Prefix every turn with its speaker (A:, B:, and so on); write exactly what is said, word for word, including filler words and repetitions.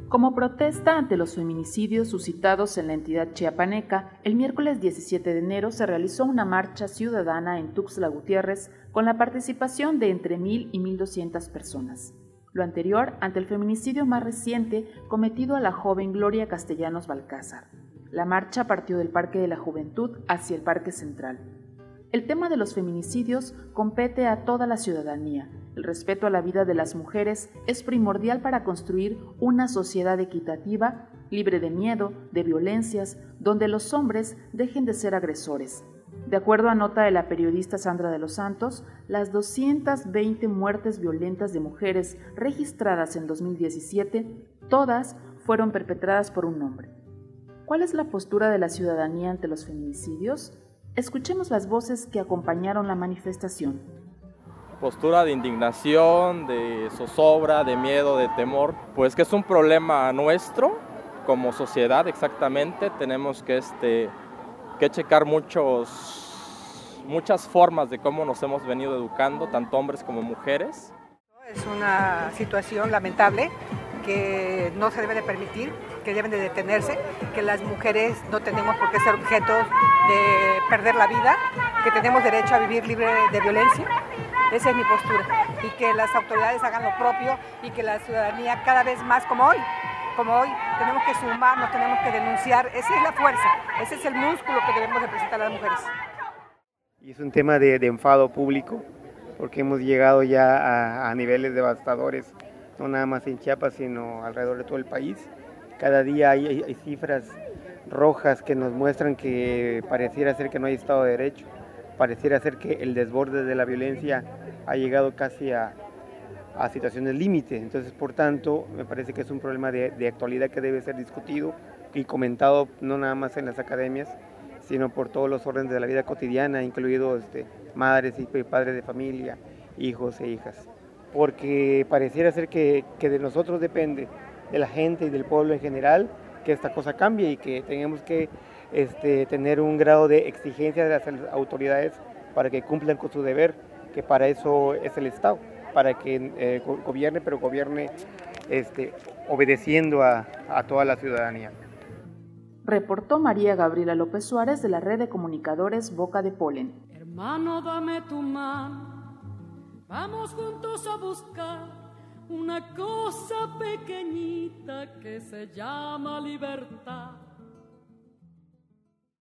A: Como protesta ante los feminicidios suscitados en la entidad chiapaneca, el miércoles diecisiete de enero se realizó una marcha ciudadana en Tuxtla Gutiérrez con la participación de entre mil y mil doscientas personas. Lo anterior ante el feminicidio más reciente cometido a la joven Gloria Castellanos Balcázar. La marcha partió del Parque de la Juventud hacia el Parque Central. El tema de los feminicidios compete a toda la ciudadanía. El respeto a la vida de las mujeres es primordial para construir una sociedad equitativa, libre de miedo, de violencias, donde los hombres dejen de ser agresores. De acuerdo a nota de la periodista Sandra de los Santos, las doscientas veinte muertes violentas de mujeres registradas en dos mil diecisiete, todas fueron perpetradas por un hombre. ¿Cuál es la postura de la ciudadanía ante los feminicidios? Escuchemos las voces que acompañaron la manifestación.
B: Postura de indignación, de zozobra, de miedo, de temor, pues que es un problema nuestro como sociedad exactamente. Tenemos que, este, que checar muchos, muchas formas de cómo nos hemos venido educando, tanto hombres como mujeres.
C: Es una situación lamentable que no se debe de permitir, que deben de detenerse, que las mujeres no tenemos por qué ser objetos de perder la vida, que tenemos derecho a vivir libre de violencia. Esa es mi postura, y que las autoridades hagan lo propio y que la ciudadanía cada vez más, como hoy, como hoy, tenemos que sumarnos, tenemos que denunciar. Esa es la fuerza, ese es el músculo que debemos representar a las mujeres.
D: Y es un tema de, de enfado público, porque hemos llegado ya a, a niveles devastadores, no nada más en Chiapas, sino alrededor de todo el país. Cada día hay, hay, hay cifras rojas que nos muestran que pareciera ser que no hay Estado de Derecho, pareciera ser que el desborde de la violencia ha llegado casi a, a situaciones límite. Entonces, por tanto, me parece que es un problema de, de actualidad que debe ser discutido y comentado no nada más en las academias, sino por todos los órdenes de la vida cotidiana, incluidos este, madres y padres de familia, hijos e hijas. Porque pareciera ser que, que de nosotros depende, de la gente y del pueblo en general, que esta cosa cambie y que tenemos que este, tener un grado de exigencia de las autoridades para que cumplan con su deber, que para eso es el Estado, para que eh, gobierne, pero gobierne este, obedeciendo a, a toda la ciudadanía.
A: Reportó María Gabriela López Suárez de la red de comunicadores Boca de Polen.
E: Hermano, dame tu mano, vamos juntos a buscar una cosa pequeñita que se llama libertad.